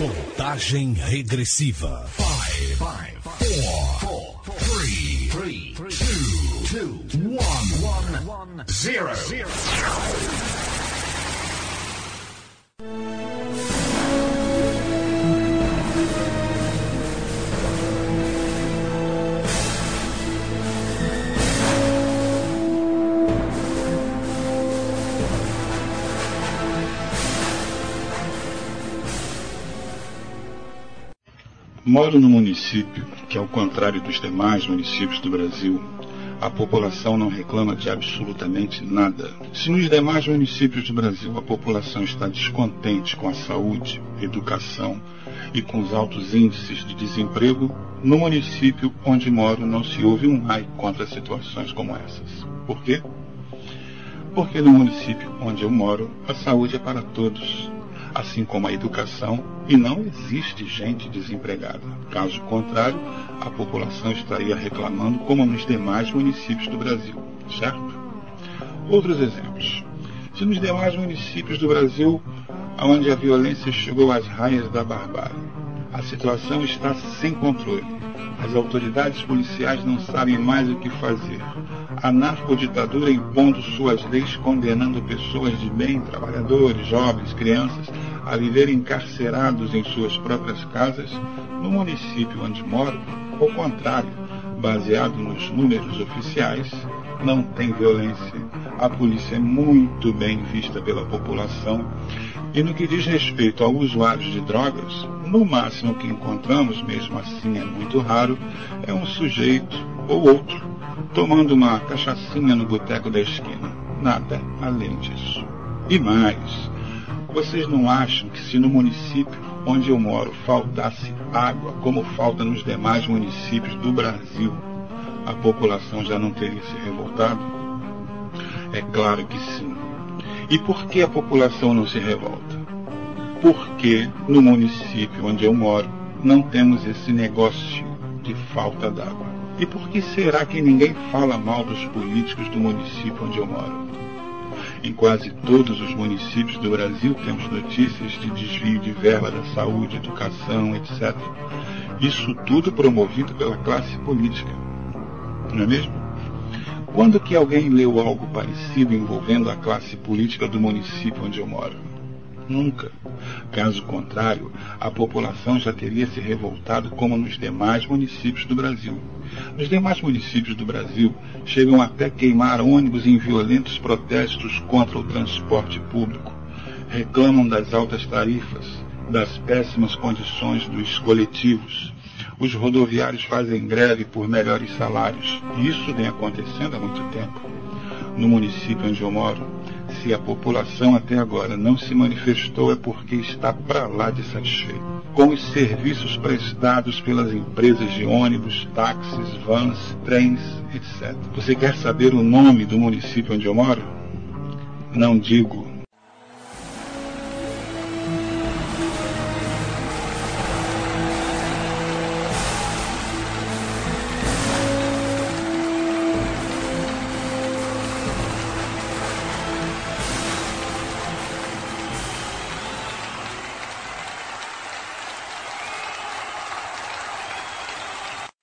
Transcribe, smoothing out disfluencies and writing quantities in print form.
Contagem regressiva. 5, 4, 3, 2, 1, 0. Moro no município que, ao contrário dos demais municípios do Brasil, a população não reclama de absolutamente nada. Se nos demais municípios do Brasil a população está descontente com a saúde, educação e com os altos índices de desemprego, no município onde moro não se ouve um ai contra situações como essas. Por quê? Porque no município onde eu moro, a saúde é para todos, assim como a educação, e não existe gente desempregada. Caso contrário, a população estaria reclamando como nos demais municípios do Brasil, certo? Outros exemplos. Se nos demais municípios do Brasil, onde a violência chegou às raias da barbárie, a situação está sem controle, as autoridades policiais não sabem mais o que fazer, a narcoditadura impondo suas leis, condenando pessoas de bem, trabalhadores, jovens, crianças, a viver encarcerados em suas próprias casas, no município onde moro, ao contrário, baseado nos números oficiais, não tem violência, a polícia é muito bem vista pela população, e no que diz respeito a usuários de drogas, no máximo que encontramos, mesmo assim é muito raro, é um sujeito ou outro tomando uma cachaçinha no boteco da esquina. Nada além disso. E mais, vocês não acham que se no município onde eu moro faltasse água, como falta nos demais municípios do Brasil, a população já não teria se revoltado? É claro que sim. E por que a população não se revolta? Porque no município onde eu moro não temos esse negócio de falta d'água. E por que será que ninguém fala mal dos políticos do município onde eu moro? Em quase todos os municípios do Brasil temos notícias de desvio de verba da saúde, educação, etc. Isso tudo promovido pela classe política. Não é mesmo? Quando que alguém leu algo parecido envolvendo a classe política do município onde eu moro? Nunca. Caso contrário, a população já teria se revoltado como nos demais municípios do Brasil. Nos demais municípios do Brasil, chegam até queimar ônibus em violentos protestos contra o transporte público. Reclamam das altas tarifas, das péssimas condições dos coletivos. Os rodoviários fazem greve por melhores salários. E isso vem acontecendo há muito tempo. No município onde eu moro, se a população até agora não se manifestou é porque está para lá de satisfeito com os serviços prestados pelas empresas de ônibus, táxis, vans, trens, etc. Você quer saber o nome do município onde eu moro? Não digo,